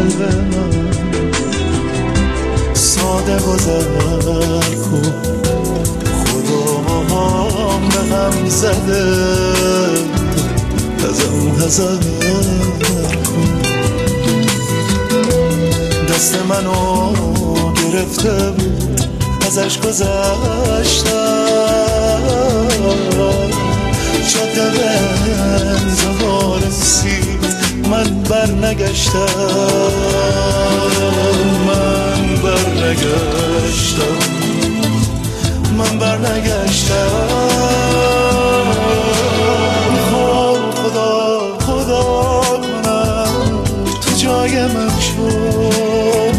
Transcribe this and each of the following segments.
قلب من ساده گذر کن خدام به هم زده ازم حذر کن دست منو گرفته بود ازش گذشتم جاده به انتظار رسید من برنگشتم خدا کنم تو جای من شد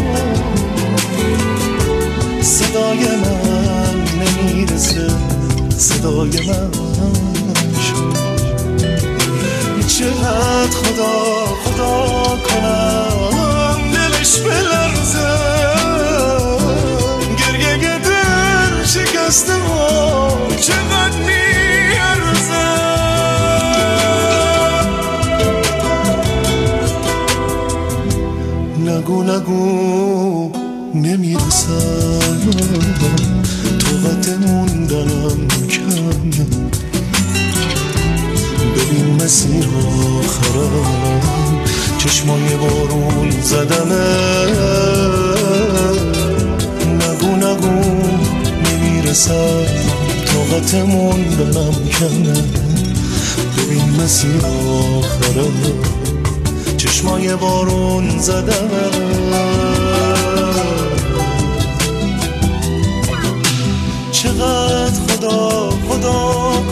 صدای من نمیرسه صدای من شد چقدر خدا کنم دلش بلرزه گریه دل شکسته و چقدر میارزه نگو نمیرسم طاقت موندنم کم ببین مسیر آخرم چشمای بارون زدمه نگو نمیرسم طاقت موندنم کمه ببین مسیر آخرم چشمای بارون زدمه چقدر خدا